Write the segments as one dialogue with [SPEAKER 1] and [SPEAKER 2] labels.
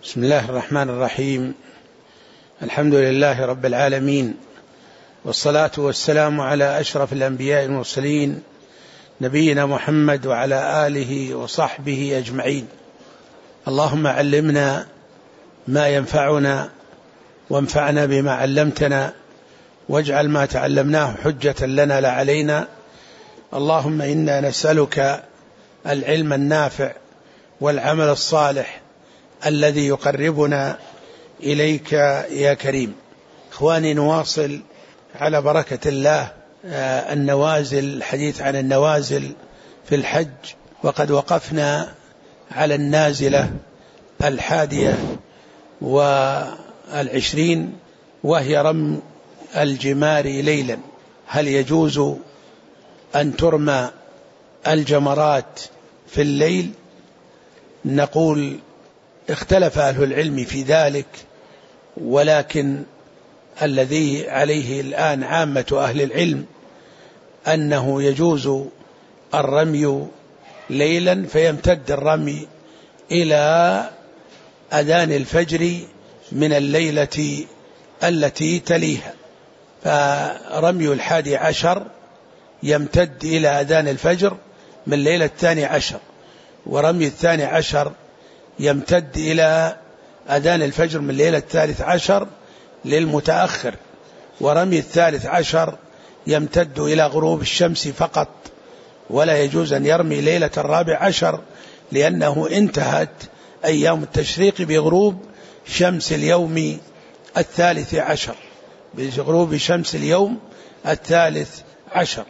[SPEAKER 1] بسم الله الرحمن الرحيم. الحمد لله رب العالمين، والصلاة والسلام على أشرف الأنبياء والمرسلين نبينا محمد وعلى آله وصحبه أجمعين. اللهم علمنا ما ينفعنا وانفعنا بما علمتنا، واجعل ما تعلمناه حجة لنا لا علينا. اللهم إنا نسألك العلم النافع والعمل الصالح الذي يقربنا إليك يا كريم. إخواني، نواصل على بركة الله الحديث عن النوازل في الحج، وقد وقفنا على النازلة 21، وهي رمي الجمار ليلا. هل يجوز أن ترمى الجمرات في الليل؟ نقول اختلف أهل العلم في ذلك، ولكن الذي عليه الآن عامة أهل العلم أنه يجوز الرمي ليلا، فيمتد الرمي إلى أذان الفجر من الليلة التي تليها. فرمي 11 يمتد إلى أذان الفجر من الليلة 12، ورمي 12 يمتد إلى أذان الفجر من الليلة 13 للمتأخر، ورمي 13 يمتد إلى غروب الشمس فقط، ولا يجوز أن يرمي ليلة 14 لأنه انتهت أيام التشريق بغروب شمس اليوم 13، بغروب شمس اليوم 13.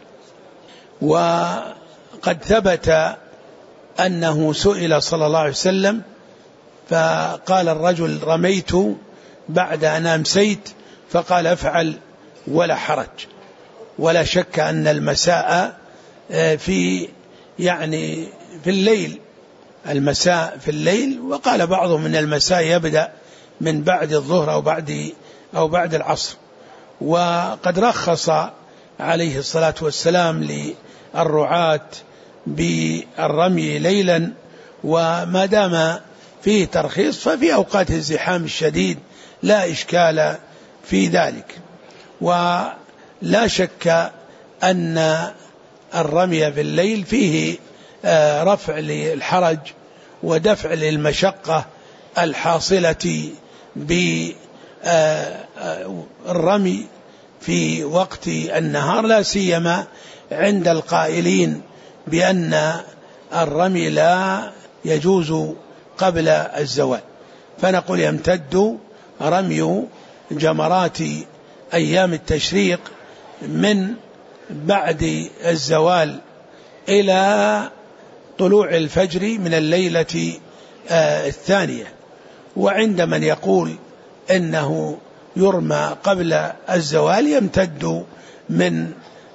[SPEAKER 1] وقد ثبت أنه سئل صلى الله عليه وسلم فقال الرجل: رميت بعد أن أمسيت، فقال: افعل ولا حرج. ولا شك أن المساء في الليل، المساء في الليل، وقال بعضهم من المساء يبدأ من بعد الظهر أو بعد العصر. وقد رخص عليه الصلاة والسلام للرعاة بالرمي ليلا، وما دام فيه ترخيص ففي أوقات الزحام الشديد لا إشكال في ذلك. ولا شك أن الرمي في الليل فيه رفع للحرج ودفع للمشقة الحاصلة بالرمي في وقت النهار، لا سيما عند القائلين بأن الرمي لا يجوز قبل الزوال. فنقول يمتد رمي جمرات أيام التشريق من بعد الزوال إلى طلوع الفجر من الليلة 2. وعند من يقول إنه يرمى قبل الزوال يمتد من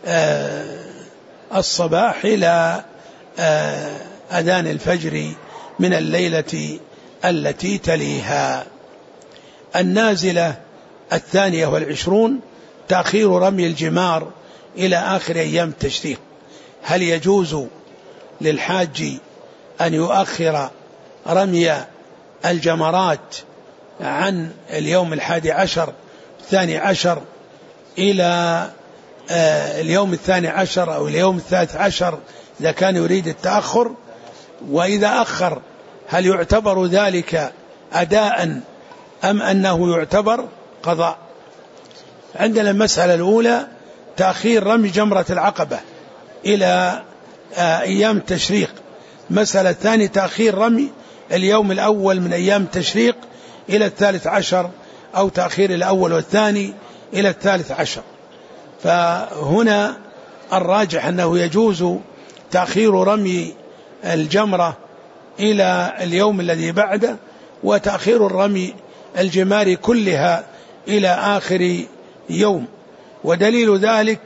[SPEAKER 1] الصباح إلى أذان الفجر من الليلة التي تليها. النازلة 22 تأخير رمي الجمار إلى آخر أيام التشريق. هل يجوز للحاج أن يؤخر رمي الجمرات عن اليوم 11 12 إلى اليوم 12 أو اليوم 13 إذا كان يريد التأخر؟ وإذا أخر هل يعتبر ذلك أداء أم أنه يعتبر قضاء؟ عندنا المسألة الأولى تأخير رمي جمرة العقبة إلى أيام التشريق. مسألة الثانية تأخير رمي اليوم الأول من أيام التشريق إلى 13، أو تأخير الأول والثاني إلى 13. فهنا الراجح أنه يجوز تأخير رمي الجمرة إلى اليوم الذي بعده، وتأخير الرمي الجمار كلها إلى آخر يوم. ودليل ذلك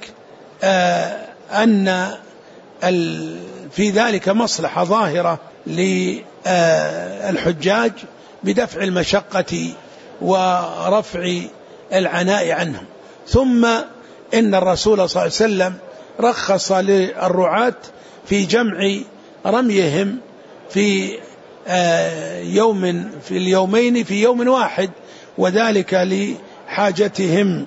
[SPEAKER 1] أن في ذلك مصلحة ظاهرة للحجاج بدفع المشقة ورفع العناء عنهم. ثم إن الرسول صلى الله عليه وسلم رخص للرعاة في جمع رميهم في يوم في اليومين في يوم واحد، وذلك لحاجتهم.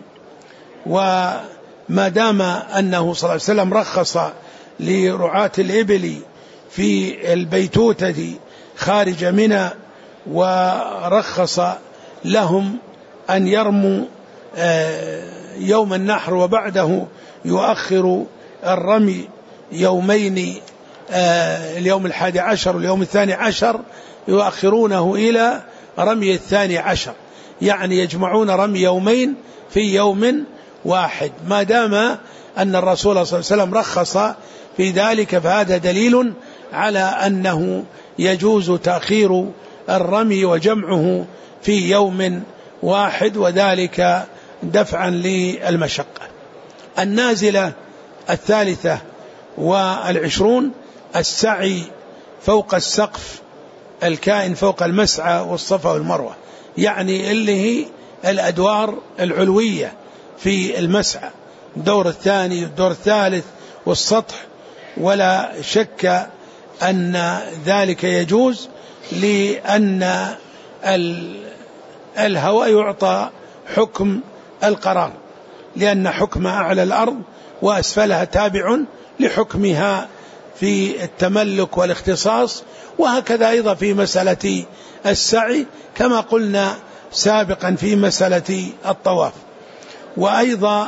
[SPEAKER 1] وما دام أنه صلى الله عليه وسلم رخص لرعاة الإبل في البيتوتة خارج منى، ورخص لهم أن يرموا يوم النحر وبعده يؤخر الرمي يومين، اليوم 11 واليوم 12 يؤخرونه إلى رمي 12، يعني يجمعون رمي يومين في يوم واحد. ما دام أن الرسول صلى الله عليه وسلم رخص في ذلك فهذا دليل على أنه يجوز تأخير الرمي وجمعه في يوم واحد، وذلك دفعا للمشقة. النازلة 23 السعي فوق السقف الكائن فوق المسعى والصفا والمروة، يعني اللي هي الأدوار العلوية في المسعى، الدور الثاني والدور الثالث والسطح. ولا شك أن ذلك يجوز، لأن الهواء يعطى حكم القرار، لأن حكم أعلى الأرض وأسفلها تابع لحكمها في التملك والاختصاص. وهكذا أيضا في مسألة السعي كما قلنا سابقا في مسألة الطواف. وأيضا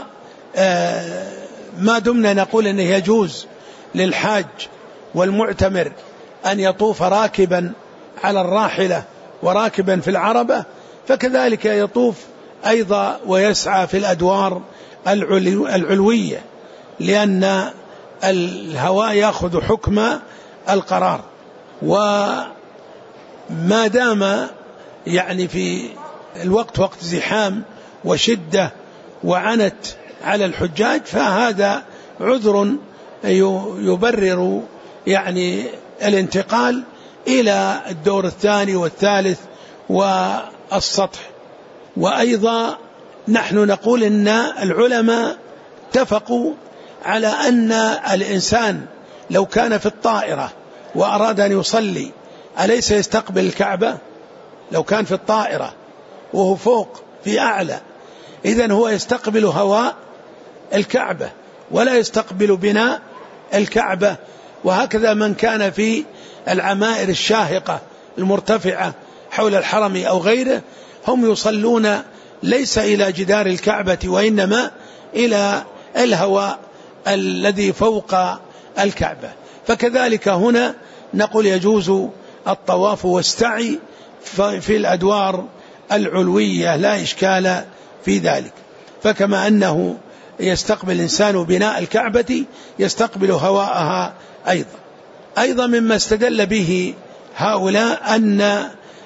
[SPEAKER 1] ما دمنا نقول أنه يجوز للحاج والمعتمر أن يطوف راكبا على الراحلة وراكبا في العربة، فكذلك يطوف أيضا ويسعى في الأدوار العلوية، لأن الهواء يأخذ حكم القرار. وما دام يعني في الوقت وقت زحام وشدة وعنت على الحجاج، فهذا عذر يبرر يعني الانتقال إلى الدور الثاني والثالث والسطح. وأيضا نحن نقول إن العلماء اتفقوا على أن الإنسان لو كان في الطائرة وأراد أن يصلي أليس يستقبل الكعبة؟ لو كان في الطائرة وهو فوق في أعلى، إذن هو يستقبل هواء الكعبة ولا يستقبل بناء الكعبة. وهكذا من كان في العمائر الشاهقة المرتفعة حول الحرم أو غيره، هم يصلون ليس إلى جدار الكعبة وإنما إلى الهواء الذي فوق الكعبة. فكذلك هنا نقول يجوز الطواف والسعي في الأدوار العلوية، لا إشكال في ذلك. فكما أنه يستقبل الإنسان بناء الكعبة يستقبل هواءها أيضا مما استدل به هؤلاء أن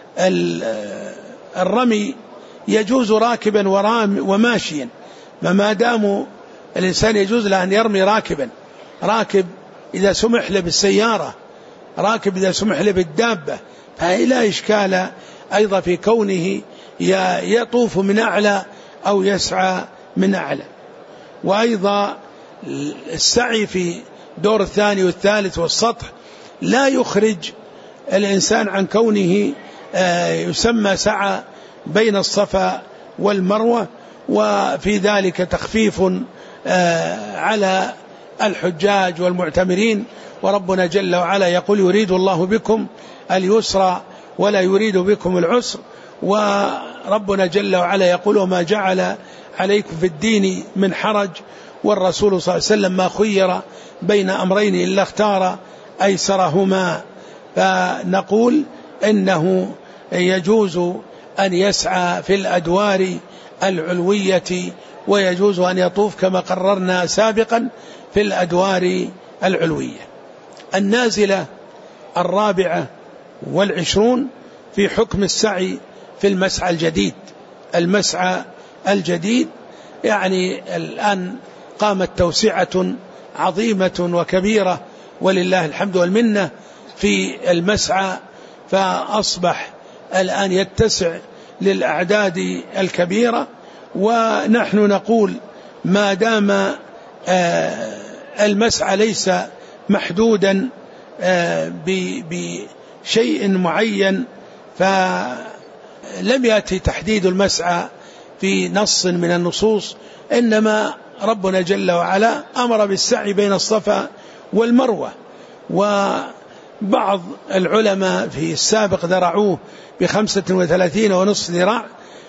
[SPEAKER 1] الرمي يجوز راكبا وماشيا، ما دام الإنسان يجوز له أن يرمي راكبا، راكب إذا سمح له بالسيارة، راكب إذا سمح له بالدابة، فلا إشكال أيضا في كونه يطوف من أعلى أو يسعى من أعلى. وأيضا السعي في دور الثاني والثالث والسطح لا يخرج الإنسان عن كونه يسمى سعى بين الصفا والمروة، وفي ذلك تخفيف على الحجاج والمعتمرين. وربنا جل وعلا يقول يريد الله بكم اليسر ولا يريد بكم العسر، وربنا جل وعلا يقول وما جعل عليكم في الدين من حرج، والرسول صلى الله عليه وسلم ما خير بين أمرين إلا اختار أيسرهما. فنقول إنه يجوز أن يسعى في الأدوار العلوية، ويجوز أن يطوف كما قررنا سابقا في الأدوار العلوية. النازلة 24 في حكم السعي في المسعى الجديد. المسعى الجديد يعني الآن قامت توسعة عظيمة وكبيرة ولله الحمد والمنة في المسعى، فأصبح الآن يتسع للأعداد الكبيرة. ونحن نقول ما دام المسعى ليس محدودا شيء معين، فلم يأتي تحديد المسعى في نص من النصوص، إنما ربنا جل وعلا أمر بالسعي بين الصفا والمروة. وبعض العلماء في السابق ذرعوه ب35.5 ذراع،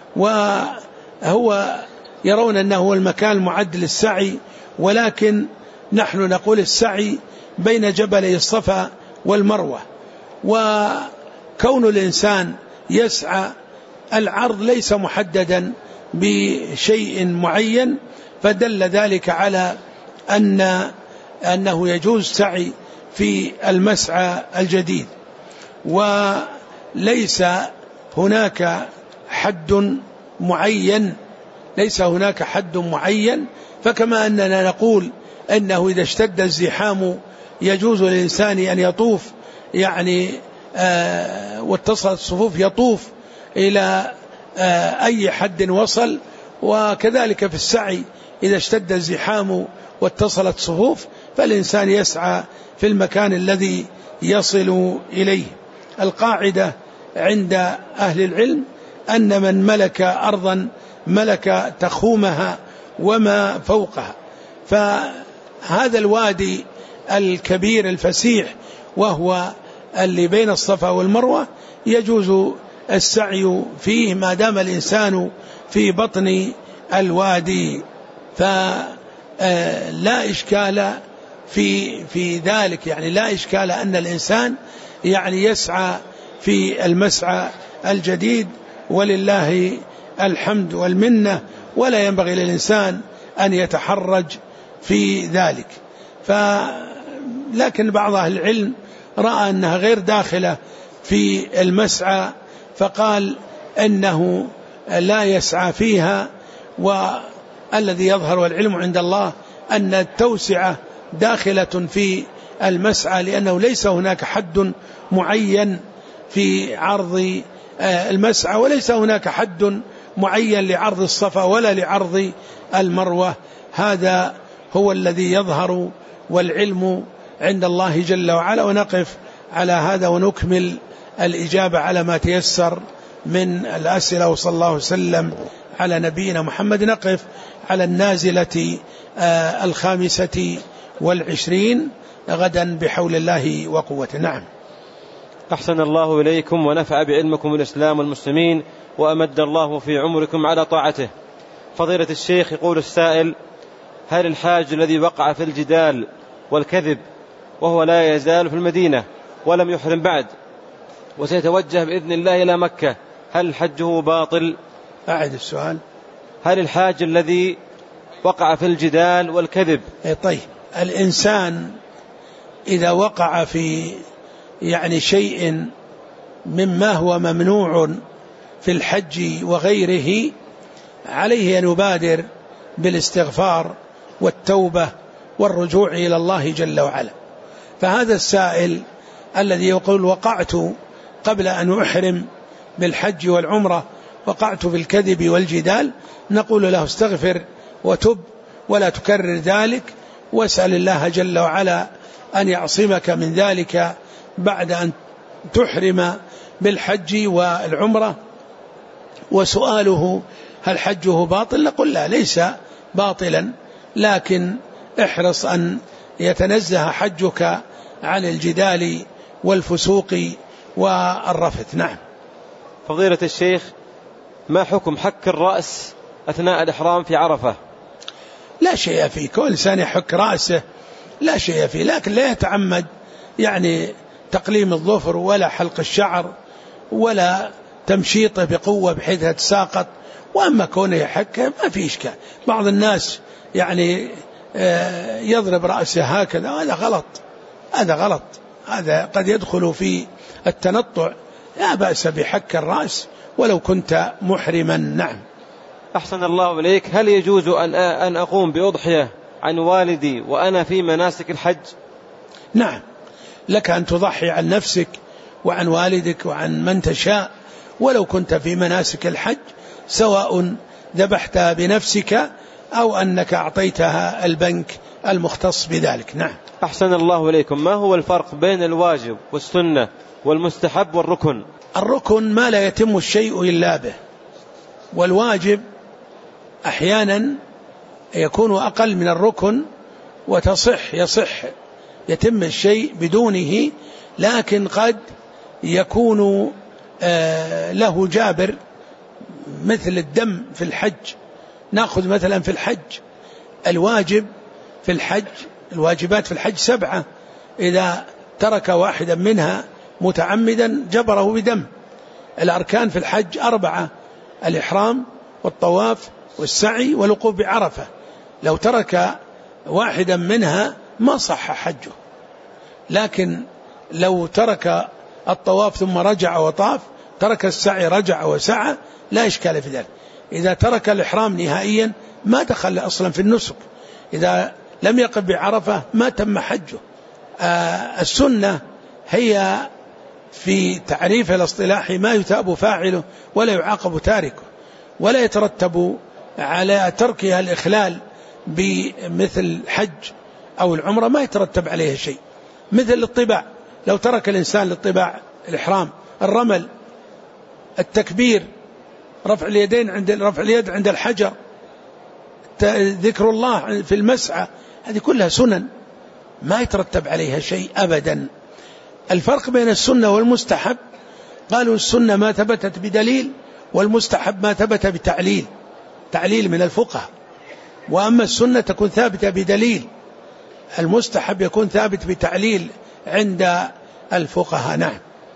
[SPEAKER 1] وهو يرون أنه هو المكان المعد للسعي، ولكن نحن نقول السعي بين جبلي الصفا والمروة. وكون الإنسان يسعى، العرض ليس محددا بشيء معين، فدل ذلك على أنه يجوز سعي في المسعى الجديد، وليس هناك حد معين، ليس هناك حد معين. فكما أننا نقول أنه إذا اشتد الزحام يجوز للإنسان أن يطوف يعني واتصلت الصفوف يطوف إلى أي حد وصل، وكذلك في السعي إذا اشتد الزحام واتصلت صفوف فالإنسان يسعى في المكان الذي يصل إليه. القاعدة عند أهل العلم أن من ملك أرضا ملك تخومها وما فوقها، فهذا الوادي الكبير الفسيح وهو اللي بين الصفا والمروة يجوز السعي فيه ما دام الإنسان في بطن الوادي، فلا إشكال في ذلك، يعني لا إشكال أن الإنسان يعني يسعى في المسعى الجديد، ولله الحمد والمنة، ولا ينبغي للإنسان أن يتحرج في ذلك. لكن بعض أهل العلم رأى أنها غير داخلة في المسعى، فقال إنه لا يسعى فيها، والذي يظهر والعلم عند الله أن التوسعة داخلة في المسعى، لأنه ليس هناك حد معين في عرض المسعى، وليس هناك حد معين لعرض الصفا ولا لعرض المروة. هذا هو الذي يظهر والعلم عند الله جل وعلا. ونقف على هذا ونكمل الإجابة على ما تيسر من الأسئلة، وصلى الله وسلم على نبينا محمد. نقف على النازلة 25 غدا بحول الله وقوته. نعم.
[SPEAKER 2] أحسن الله إليكم ونفع بعلمكم الإسلام والمسلمين، وأمد الله في عمركم على طاعته. فضيلة الشيخ، يقول السائل: هل الحاج الذي وقع في الجدال والكذب وهو لا يزال في المدينة ولم يحرم بعد وسيتوجه بإذن الله إلى مكة، هل حجه باطل؟
[SPEAKER 1] أعد السؤال.
[SPEAKER 2] هل الحاج الذي وقع في الجدال والكذب،
[SPEAKER 1] طيب، الإنسان إذا وقع في يعني شيء مما هو ممنوع في الحج وغيره، عليه أن يبادر بالاستغفار والتوبة والرجوع إلى الله جل وعلا. فهذا السائل الذي يقول: وقعت قبل أن أحرم بالحج والعمرة، وقعت في الكذب والجدال، نقول له: استغفر وتب ولا تكرر ذلك، واسأل الله جل وعلا أن يعصمك من ذلك بعد أن تحرم بالحج والعمرة. وسؤاله: هل حجه باطل؟ نقول لا، ليس باطلا، لكن احرص أن يتنزه حجك عن الجدال والفسوق والرفث. نعم.
[SPEAKER 2] فضيلة الشيخ، ما حكم حك الرأس أثناء الإحرام في عرفة؟
[SPEAKER 1] لا شيء فيه، كل إنسان يحك رأسه لا شيء فيه، لكن لا يتعمد يعني تقليم الظفر ولا حلق الشعر ولا تمشيطه بقوة بحيث تساقط. وأما كونه يحك ما في إشكال. بعض الناس يعني يضرب رأسه هكذا، هذا غلط، هذا غلط، هذا قد يدخل في التنطع. لا بأس بحك الرأس ولو كنت محرما. نعم.
[SPEAKER 2] أحسن الله إليك، هل يجوز أن أقوم بأضحية عن والدي وأنا في مناسك الحج؟
[SPEAKER 1] نعم، لك أن تضحي عن نفسك وعن والدك وعن من تشاء ولو كنت في مناسك الحج، سواء ذبحت بنفسك أو أنك أعطيتها البنك المختص بذلك. نعم.
[SPEAKER 2] أحسن الله إليكم، ما هو الفرق بين الواجب والسنة والمستحب والركن.
[SPEAKER 1] الركن ما لا يتم الشيء إلا به، والواجب أحيانا يكون أقل من الركن يصح يتم الشيء بدونه، لكن قد يكون له جابر، مثل الدم في الحج. نأخذ مثلا في الحج الواجب في الحج، الواجبات في الحج 7، إذا ترك واحدا منها متعمدا جبره بدم. الأركان في الحج 4: الإحرام والطواف والسعي والوقوف بعرفة. لو ترك واحدا منها ما صح حجه، لكن لو ترك الطواف ثم رجع وطاف، ترك السعي رجع وسعى، لا إشكال في ذلك. إذا ترك الإحرام نهائيا ما دخل أصلا في النسك، إذا لم يقف بعرفة ما تم حجه. السنة هي في تعريف الاصطلاحي ما يثاب فاعله ولا يعاقب تاركه، ولا يترتب على تركها الإخلال بمثل الحج أو العمرة، ما يترتب عليه شيء. مثل الطباع، لو ترك الإنسان للطباع، الإحرام، الرمل، التكبير، رفع اليد عند الحجر، ذكر الله في المسعى، هذه كلها سنن ما يترتب عليها شيء أبدا. الفرق بين السنة والمستحب، قالوا السنة ما ثبتت بدليل، والمستحب ما ثبت تعليل من الفقهاء. وأما السنة تكون ثابتة بدليل، المستحب يكون ثابت بتعليل عند الفقهاء. نعم.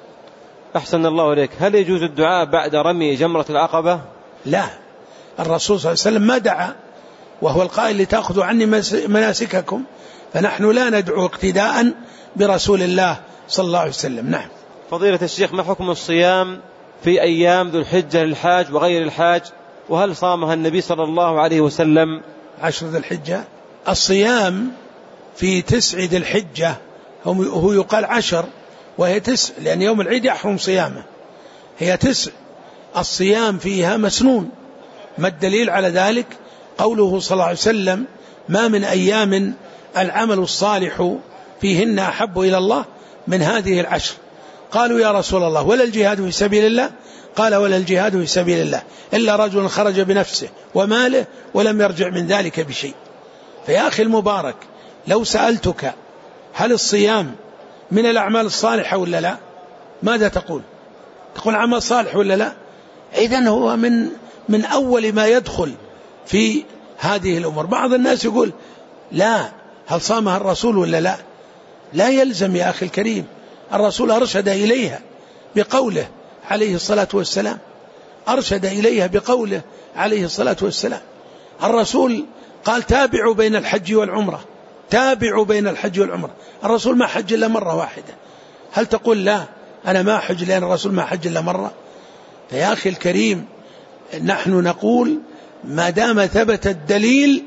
[SPEAKER 2] أحسن الله إليك. هل يجوز الدعاء بعد رمي جمرة العقبة؟
[SPEAKER 1] لا، الرسول صلى الله عليه وسلم ما دعا، وهو القائل لتأخذوا عني مناسككم، فنحن لا ندعو اقتداء برسول الله صلى الله عليه وسلم. نعم.
[SPEAKER 2] فضيلة الشيخ، ما حكم الصيام في أيام ذو الحجة للحاج وغير الحاج، وهل صامها النبي صلى الله عليه وسلم؟
[SPEAKER 1] 10 ذي الحجة. الصيام في 9 ذي الحجة هو يقال 10 وهي 9، لأن يوم العيد يحرم صيامه، هي 9. الصيام فيها مسنون. ما الدليل على ذلك؟ قوله صلى الله عليه وسلم: ما من أيام العمل الصالح فيهن أحب إلى الله من هذه 10. قالوا: يا رسول الله، ولا الجهاد في سبيل الله؟ قال: ولا الجهاد في سبيل الله إلا رجل خرج بنفسه وماله ولم يرجع من ذلك بشيء. فيا أخي المبارك، لو سألتك هل الصيام من الأعمال الصالحة ولا لا، ماذا تقول؟ تقول عمل صالح ولا لا؟ إذن هو من أول ما يدخل في هذه الأمور. بعض الناس يقول: لا، هل صامها الرسول ولا لا؟ لا يلزم يا أخي الكريم، الرسول أرشد إليها بقوله عليه الصلاة والسلام، أرشد إليها بقوله عليه الصلاة والسلام. الرسول قال: تابعوا بين الحج والعمرة، تابعوا بين الحج والعمرة. الرسول ما حج إلا مرة واحدة. هل تقول لا أنا ما حج لأن الرسول ما حج إلا مرة؟ فيا أخي الكريم، نحن نقول ما دام ثبت الدليل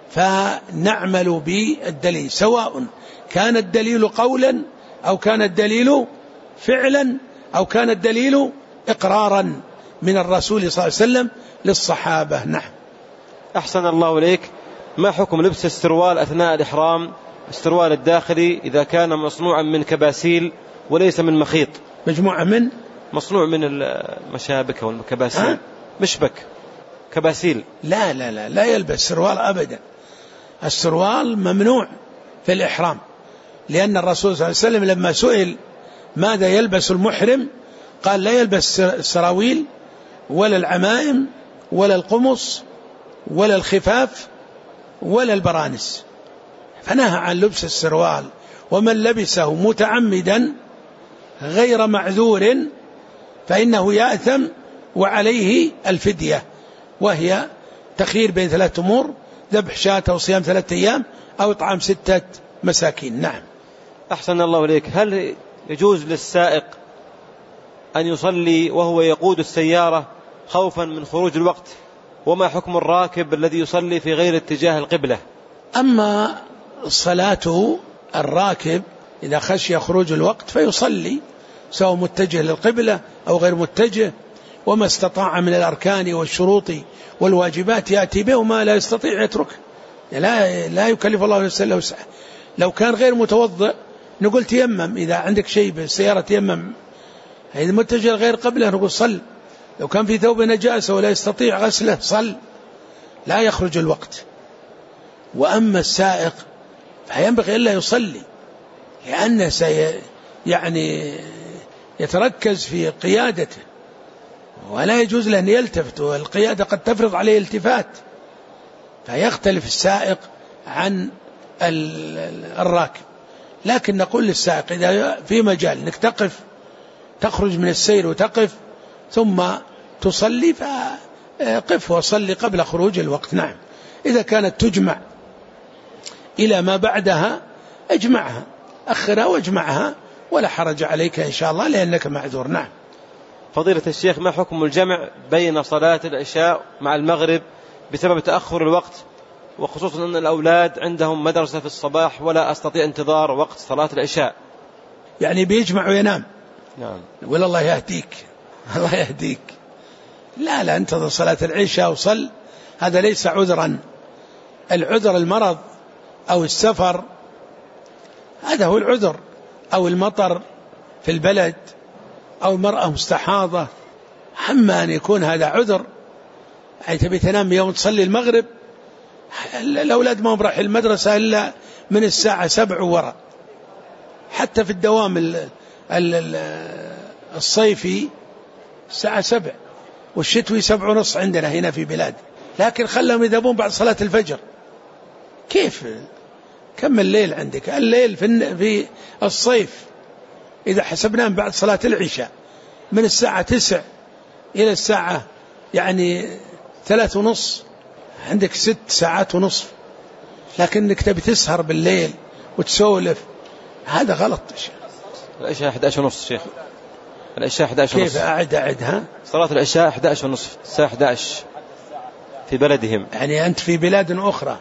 [SPEAKER 1] فنعمل بالدليل، سواء كان الدليل قولا أو كان الدليل فعلا أو كان الدليل إقرارا من الرسول صلى الله عليه وسلم للصحابة. نعم.
[SPEAKER 2] أحسن الله إليك. ما حكم لبس السروال أثناء الإحرام، السروال الداخلي، إذا كان مصنوعا من كباسيل وليس من مخيط؟ مصنوع من المشابك والكباسيل، مشبك كباسيل.
[SPEAKER 1] لا لا لا لا يلبس سروال أبدا. السروال ممنوع في الإحرام، لأن الرسول صلى الله عليه وسلم لما سئل ماذا يلبس المحرم قال: لا يلبس السراويل ولا العمائم ولا القمص ولا الخفاف ولا البرانس، فنهى عن لبس السروال. ومن لبسه متعمدا غير معذور فإنه يأثم وعليه الفدية، وهي تخيير بين 3 أمور: ذبح شاة أو صيام 3 أيام أو إطعام 6 مساكين. نعم.
[SPEAKER 2] أحسن الله إليك. هل يجوز للسائق أن يصلي وهو يقود السيارة خوفا من خروج الوقت؟ وما حكم الراكب الذي يصلي في غير اتجاه القبلة؟
[SPEAKER 1] أما صلاة الراكب إذا خشي خروج الوقت فيصلي سواء متجه للقبلة أو غير متجه، وما استطاع من الأركان والشروط والواجبات يأتي به، وما لا يستطيع يتركه. لا يكلف الله نفسا إلا وسعها. لو كان غير متوضئ نقول تيمم، إذا عندك شيء بالسيارة تيمم إذا متجه غير قبله نقول صل. لو كان في ثوب نجاسة ولا يستطيع غسله صل، لا يخرج الوقت. وأما السائق فينبغي إلا يصلي، لأنه يعني يتركز في قيادته، ولا يجوز له أن يلتفت، والقيادة قد تفرض عليه التفات، فيختلف السائق عن الراكب. لكن نقول للسائق إذا في مجال أنك تقف، تخرج من السير وتقف ثم تصلي، فقف وصلي قبل خروج الوقت. نعم. إذا كانت تجمع إلى ما بعدها اجمعها، أخرها واجمعها، ولا حرج عليك إن شاء الله لأنك معذور. نعم.
[SPEAKER 2] فضيلة الشيخ، ما حكم الجمع بين صلاة العشاء مع المغرب بسبب تأخر الوقت، وخصوصا أن الأولاد عندهم مدرسة في الصباح ولا أستطيع انتظار وقت صلاة العشاء؟
[SPEAKER 1] يعني بيجمع وينام.
[SPEAKER 2] نعم.
[SPEAKER 1] ولا الله يهديك، الله يهديك. لا انتظر صلاة العشاء وصل، هذا ليس عذرا. العذر المرض أو السفر، هذا هو العذر، أو المطر في البلد، أو المرأة مستحاضة. أما أن يكون هذا عذر أي تبي تنام يوم تصلي المغرب، الأولاد ما براح المدرسة إلا من الساعة 7 وراء، حتى في الدوام الصيفي الساعة 7، والشتوي 7:30 عندنا هنا في بلاد، لكن خلهم يذهبون بعد صلاة الفجر. كيف؟ كم الليل عندك؟ الليل في الصيف إذا حسبناه بعد صلاة العشاء من الساعة 9 إلى الساعة 3:30، عندك 6 ساعات ونصف، لكنك تبي تسهر بالليل وتسولف، هذا غلط.
[SPEAKER 2] العشاء 11:30 شيخ، العشاء 11:30.
[SPEAKER 1] كيف أعدها؟
[SPEAKER 2] صلاة العشاء 11:30، الساعة 11 في بلدهم.
[SPEAKER 1] يعني أنت في بلاد أخرى.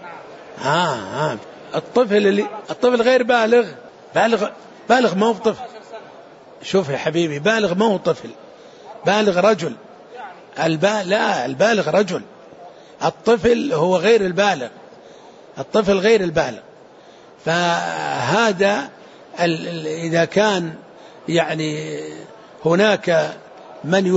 [SPEAKER 1] الطفل غير بالغ ما هو طفل. شوف يا حبيبي، بالغ ما هو طفل، بالغ رجل. البالغ رجل، الطفل هو غير البالغ، الطفل غير البالغ. فهذا إذا كان هناك من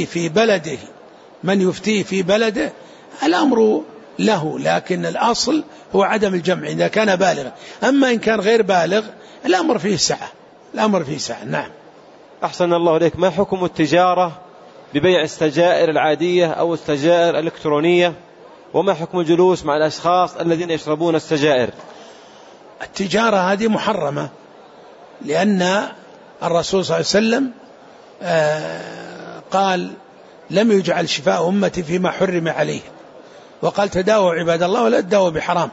[SPEAKER 1] يفتيه في بلده الأمر له، لكن الأصل هو عدم الجمع إذا كان بالغا. أما إن كان غير بالغ الأمر فيه سعة، الأمر فيه سعة. نعم.
[SPEAKER 2] أحسن الله إليك. ما حكم التجارة ببيع السجائر العادية أو السجائر الإلكترونية، وما حكم الجلوس مع الأشخاص الذين يشربون السجائر؟
[SPEAKER 1] التجارة هذه محرمة، لأن الرسول صلى الله عليه وسلم قال لم يجعل شفاء أمتي فيما حرم عليه، وقال تداووا عباد الله ولا تداووا بحرام.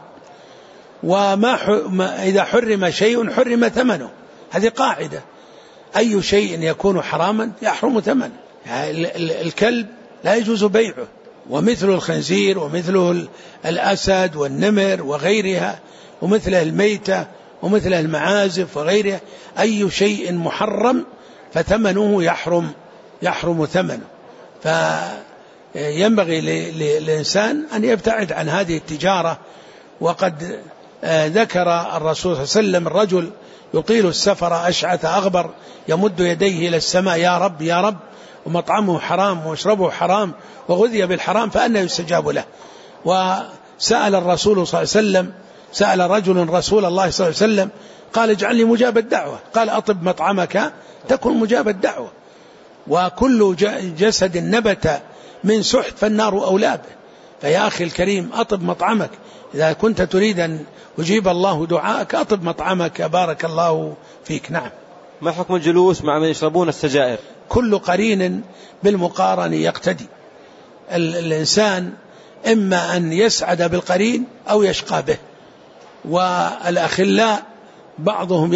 [SPEAKER 1] إذا حرم شيء حرم ثمنه، هذه قاعدة، أي شيء يكون حراما يحرم ثمنه. الكلب لا يجوز بيعه، ومثل الخنزير، ومثله الأسد والنمر وغيرها، ومثله الميتة، ومثله المعازف وغيرها. أي شيء محرم فثمنه يحرم ثمنه. فينبغي للإنسان أن يبتعد عن هذه التجارة. وقد ذكر الرسول صلى الله عليه وسلم الرجل يطيل السفر أشعث أغبر يمد يديه إلى السماء يا رب يا رب، ومطعمه حرام ومشربه حرام وغذي بالحرام، فأنى يستجاب له. وسأل الرسول صلى الله عليه وسلم، سأل رجل رسول الله صلى الله عليه وسلم قال اجعل لي مجاب الدعوة، قال أطب مطعمك تكن مجاب الدعوة. وكل جسد نبت من سحت فالنار أولى به. فيا أخي الكريم أطب مطعمك، إذا كنت تريد أن يجيب الله دعاءك أطب مطعمك، بارك الله فيك. نعم.
[SPEAKER 2] ما حكم الجلوس مع من يشربون السجائر؟
[SPEAKER 1] كل قرين بالمقارن يقتدي. الإنسان إما أن يسعد بالقرين أو يشقى به، والأخلاء بعضهم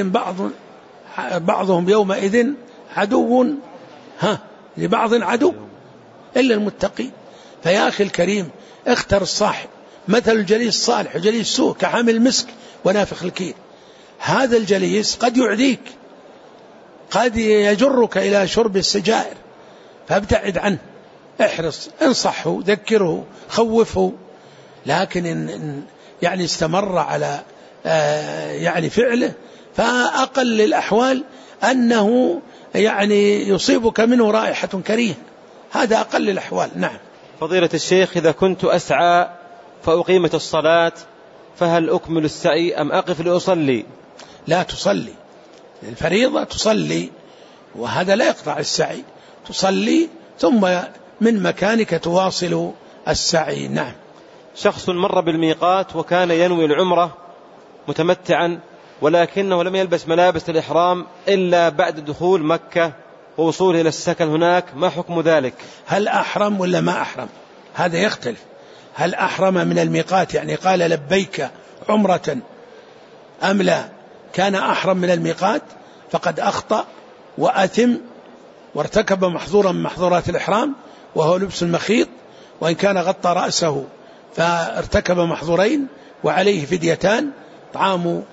[SPEAKER 1] يومئذ عدو لبعض عدو إلا المتقين. فيا أخي الكريم اختر الصاحب، مثل الجليس الصالح وجليس السوء كحامل المسك ونافخ الكير. هذا الجليس قد يعديك، قد يجرك إلى شرب السجائر، فابتعد عنه، احرص، انصحه، ذكره، خوفه. لكن إن استمر على فعله، فأقل الأحوال أنه يعني يصيبك منه رائحة كريهة، هذا أقل الأحوال. نعم.
[SPEAKER 2] فضيلة الشيخ، إذا كنت أسعى فأقيمت الصلاة فهل أكمل السعي أم أقف لأصلي؟
[SPEAKER 1] لا تصلي، الفريضة تصلي، وهذا لا يقطع السعي، تصلي ثم من مكانك تواصل السعي. نعم.
[SPEAKER 2] شخص مر بالميقات وكان ينوي العمرة متمتعا ولكنه لم يلبس ملابس الإحرام إلا بعد دخول مكة ووصوله إلى السكن هناك، ما حكم ذلك؟
[SPEAKER 1] هل أحرم ولا ما أحرم؟ هذا يختلف. هل أحرم من الميقات يعني قال لبيك عمرة أم لا؟ كان أحرم من الميقات فقد أخطأ وأثم وارتكب محظورا من محظورات الإحرام وهو لبس المخيط، وإن كان غطى رأسه فارتكب محظورين وعليه فديتان، طعام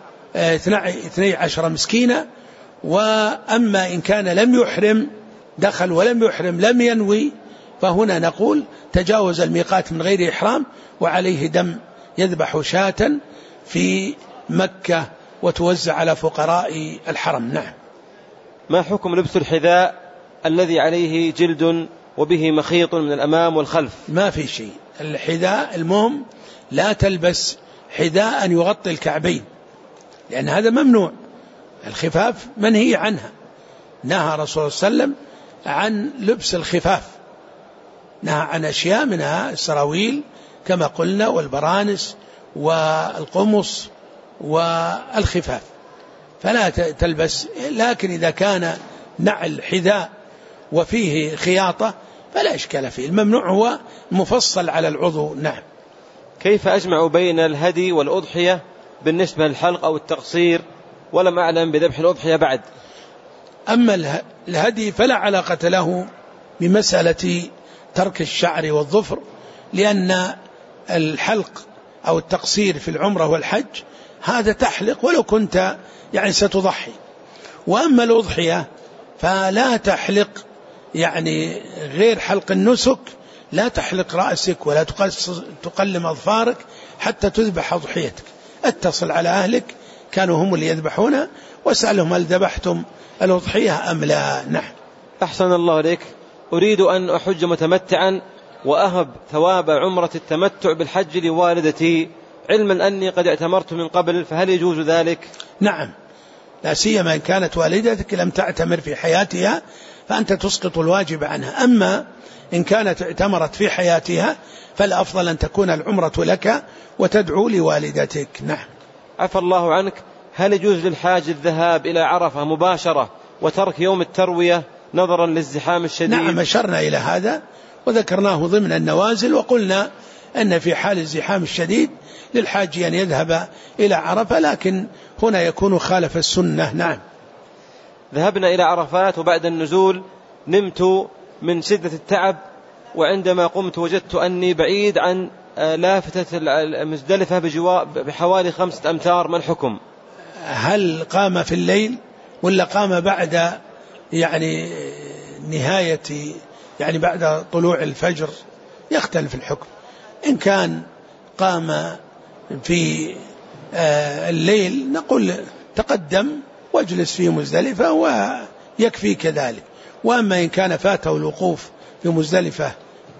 [SPEAKER 1] 12 مسكينة. وأما إن كان لم يحرم، دخل ولم يحرم، لم ينوي، فهنا نقول تجاوز الميقات من غير إحرام وعليه دم، يذبح شاة في مكة وتوزع على فقراء الحرم. نعم.
[SPEAKER 2] ما حكم لبس الحذاء الذي عليه جلد وبه مخيط من الأمام والخلف؟
[SPEAKER 1] ما في شيء، الحذاء المهم لا تلبس حذاء يغطي الكعبين، لأن هذا ممنوع. الخفاف منهي عنها، نهى رسول الله صلى الله عليه وسلم عن لبس الخفاف، نهى عن أشياء منها السراويل كما قلنا والبرانس والقمص والخفاف، فلا تلبس. لكن إذا كان نعل حذاء وفيه خياطة فلا إشكال فيه، الممنوع هو مفصل على العضو. نعم.
[SPEAKER 2] كيف أجمع بين الهدي والأضحية بالنسبة للحلق أو التقصير ولم أعلم بذبح الأضحية بعد؟
[SPEAKER 1] أما الهدي فلا علاقة له بمسألة ترك الشعر والظفر، لأن الحلق أو التقصير في العمرة والحج هذا تحلق ولو كنت يعني ستضحي. وأما الأضحية فلا تحلق، يعني غير حلق النسك، لا تحلق رأسك ولا تقلم أظفارك حتى تذبح أضحيتك. اتصل على أهلك كانوا هم اللي يذبحون واسألهم هل ذبحتم الأضحية أم لا. نعم.
[SPEAKER 2] أحسن الله عليك، أريد أن أحج متمتعا وأهب ثواب عمرة التمتع بالحج لوالدتي، علما أني قد اعتمرت من قبل، فهل يجوز ذلك؟
[SPEAKER 1] نعم، لا سيما إن كانت والدتك لم تعتمر في حياتها فأنت تسقط الواجب عنها. أما إن كانت اعتمرت في حياتها فالأفضل أن تكون العمرة لك وتدعو لوالدتك. نعم.
[SPEAKER 2] عفى الله عنك، هل يجوز للحاج الذهاب إلى عرفة مباشرة وترك يوم التروية نظرا للزحام الشديد؟
[SPEAKER 1] نعم، أشرنا إلى هذا وذكرناه ضمن النوازل، وقلنا أن في حال الزحام الشديد للحاج أن يذهب إلى عرفة، لكن هنا يكون خالف السنة. نعم.
[SPEAKER 2] ذهبنا إلى عرفات وبعد النزول نمت من شدة التعب، وعندما قمت وجدت أني بعيد عن لافتة المزدلفة بحوالي 5 أمتار، ما الحكم؟
[SPEAKER 1] هل قام في الليل ولا قام بعد يعني نهاية يعني بعد طلوع الفجر؟ يختلف الحكم. إن كان قام في الليل نقول تقدم واجلس في مزدلفة ويكفي كذلك. وأما إن كان فاته الوقوف في مزدلفة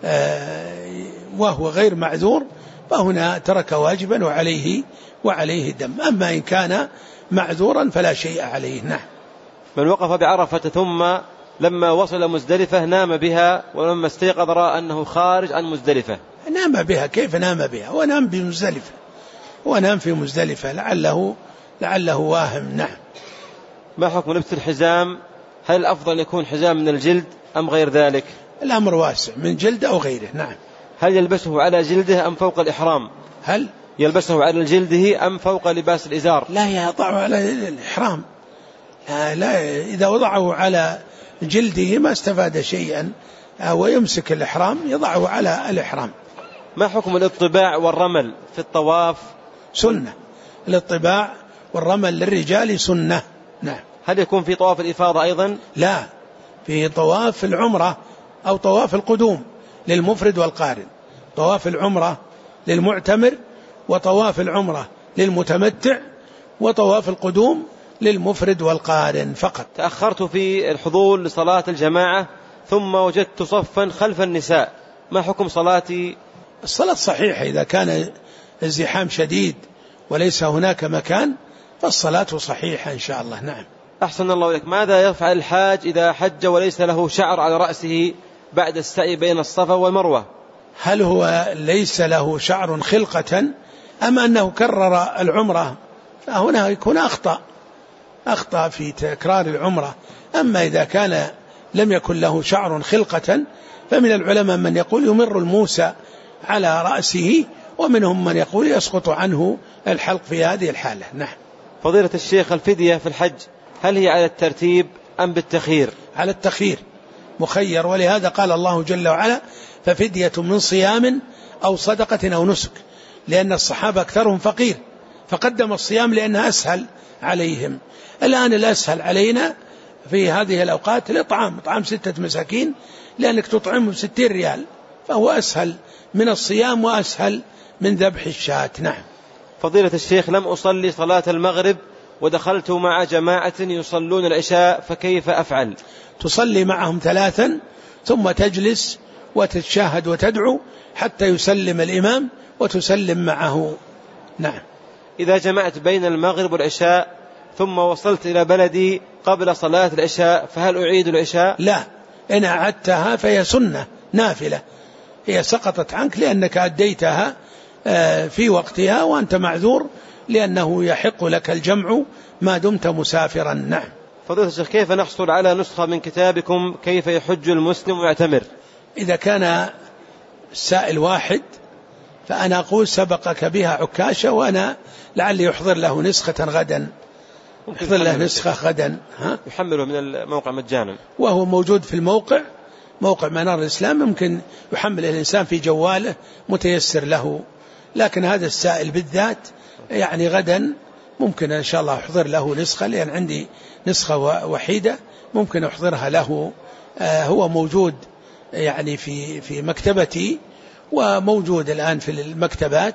[SPEAKER 1] وهو غير معذور فهنا ترك واجبا وعليه دم. أما إن كان معذورا فلا شيء عليه. نعم.
[SPEAKER 2] من وقف بعرفة ثم لما وصل مزدلفة نام بها، ولما استيقظ رأى أنه خارج عن مزدلفة.
[SPEAKER 1] نام بها؟ كيف نام بها؟ ونام بمزدلفة، ونام في مزدلفة، لعله واهم. نعم.
[SPEAKER 2] ما حكم لبس الحزام؟ هل الأفضل يكون حزام من الجلد أم غير ذلك؟
[SPEAKER 1] الأمر واسع، من جلد أو غيره. نعم.
[SPEAKER 2] هل يلبسه على جلده أم فوق الإحرام؟
[SPEAKER 1] هل
[SPEAKER 2] يلبسه على جلده أم فوق لباس الإزار؟
[SPEAKER 1] لا، يضعه على الإحرام. لا، إذا وضعه على جلده ما استفاد شيئا، ويمسك الإحرام يضعه على الإحرام.
[SPEAKER 2] ما حكم الاطباع والرمل في الطواف؟
[SPEAKER 1] سنة. الاطباع والرمل للرجال سنة. نعم.
[SPEAKER 2] هل يكون في طواف الإفاضة أيضا؟
[SPEAKER 1] لا، في طواف العمرة أو طواف القدوم للمفرد والقارن. طواف العمرة للمعتمر، وطواف العمرة للمتمتع، وطواف القدوم للمفرد والقارن فقط.
[SPEAKER 2] تأخرت في الحضور لصلاة الجماعة ثم وجدت صفا خلف النساء، ما حكم صلاتي؟
[SPEAKER 1] الصلاة صحيحة إذا كان الزحام شديد وليس هناك مكان فالصلاة صحيحة إن شاء الله. نعم.
[SPEAKER 2] أحسن الله إليك. ماذا يفعل الحاج إذا حج وليس له شعر على رأسه بعد السعي بين الصفا والمروة؟
[SPEAKER 1] هل هو ليس له شعر خلقة أم أنه كرر العمرة؟ فهنا يكون أخطأ في تكرار العمرة. أما إذا كان لم يكن له شعر خلقة فمن العلماء من يقول يمر الموسى على رأسه، ومنهم من يقول يسقط عنه الحلق في هذه الحالة. نعم.
[SPEAKER 2] فضيلة الشيخ، الفدية في الحج هل هي على الترتيب أم بالتخيير؟
[SPEAKER 1] على التخيير، مخير، ولهذا قال الله جل وعلا ففدية من صيام أو صدقة أو نسك، لأن الصحابة أكثرهم فقير فقدم الصيام لأنها أسهل عليهم. الآن الأسهل علينا في هذه الأوقات الإطعام، إطعام 6 مساكين لأنك تطعمهم 60 ريال، فهو أسهل من الصيام وأسهل من ذبح الشاة. نعم.
[SPEAKER 2] فضيلة الشيخ، لم أصلي صلاة المغرب ودخلت مع جماعة يصلون العشاء، فكيف أفعل؟
[SPEAKER 1] تصلي معهم 3 ثم تجلس وتتشاهد وتدعو حتى يسلم الإمام وتسلم معه. نعم.
[SPEAKER 2] إذا جمعت بين المغرب والعشاء ثم وصلت إلى بلدي قبل صلاة العشاء فهل أعيد العشاء؟
[SPEAKER 1] لا، إن أعدتها فهي سنة نافلة، هي سقطت عنك لأنك أديتها في وقتها وأنت معذور، لأنه يحق لك الجمع ما دمت مسافرا. نعم.
[SPEAKER 2] فضيلة الشيخ، كيف نحصل على نسخة من كتابكم كيف يحج المسلم ويعتمر؟
[SPEAKER 1] إذا كان السائل واحد فأنا أقول سبقك بها عكاشة، وأنا لعلي يحضر له نسخة غدا، يحضر له نسخة غدا.
[SPEAKER 2] يحمله من الموقع مجانا،
[SPEAKER 1] وهو موجود في الموقع، موقع منار الإسلام، ممكن يحمل الإنسان في جواله متيسر له. لكن هذا السائل بالذات يعني غدا ممكن إن شاء الله أحضر له نسخة، لأن عندي نسخة وحيدة ممكن أحضرها له. هو موجود يعني في مكتبتي، وموجود الآن في المكتبات،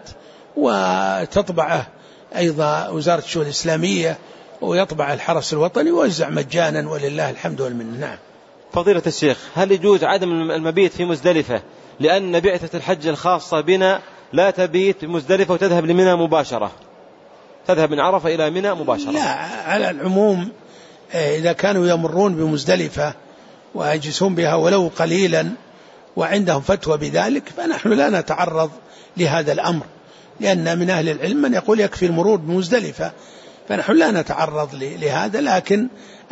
[SPEAKER 1] وتطبعه أيضا وزارة الشؤون الإسلامية، ويطبع الحرس الوطني، ويوزع مجانا ولله الحمد والمنة. نعم.
[SPEAKER 2] فضيلة الشيخ، هل يجوز عدم المبيت في مزدلفة لأن بعثة الحج الخاصة بنا لا تبيت بمزدلفة وتذهب لمنى مباشرة، تذهب من عرفة إلى منى مباشرة؟
[SPEAKER 1] لا، على العموم إذا كانوا يمرون بمزدلفة ويجلسون بها ولو قليلا وعندهم فتوى بذلك فنحن لا نتعرض لهذا الأمر، لأن من أهل العلم من يقول يكفي المرور بمزدلفة، فنحن لا نتعرض لهذا. لكن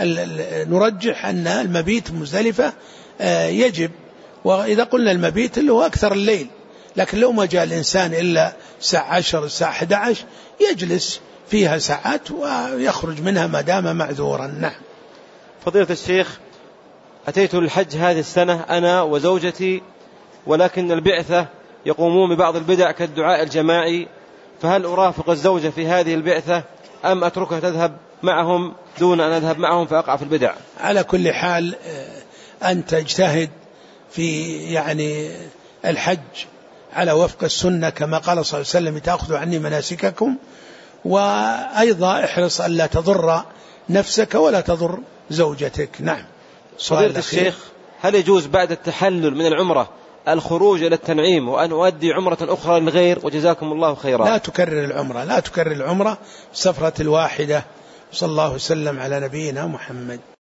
[SPEAKER 1] نرجح أن المبيت بمزدلفة يجب، وإذا قلنا المبيت اللي هو أكثر الليل، لكن لو ما جاء الإنسان إلا الساعة 10 الساعة 11 يجلس فيها ساعات ويخرج منها ما دام معذورا. نعم.
[SPEAKER 2] فضيلة الشيخ، أتيت للحج هذه السنة أنا وزوجتي، ولكن البعثة يقومون ببعض البدع كالدعاء الجماعي، فهل أرافق الزوجة في هذه البعثة أم أتركها تذهب معهم دون أن أذهب معهم فأقع في البدع؟
[SPEAKER 1] على كل حال أنت اجتهد في يعني الحج على وفق السنة كما قال صلى الله عليه وسلم تأخذوا عني مناسككم، وأيضا احرص ألا تضر نفسك ولا تضر زوجتك. نعم.
[SPEAKER 2] فضيلة الشيخ، هل يجوز بعد التحلل من العمرة الخروج إلى التنعيم وأن أؤدي عمرة أخرى للغير؟ وجزاكم الله خيرا.
[SPEAKER 1] لا تكرر العمرة السفرة الواحدة. صلى الله وسلم على نبينا محمد.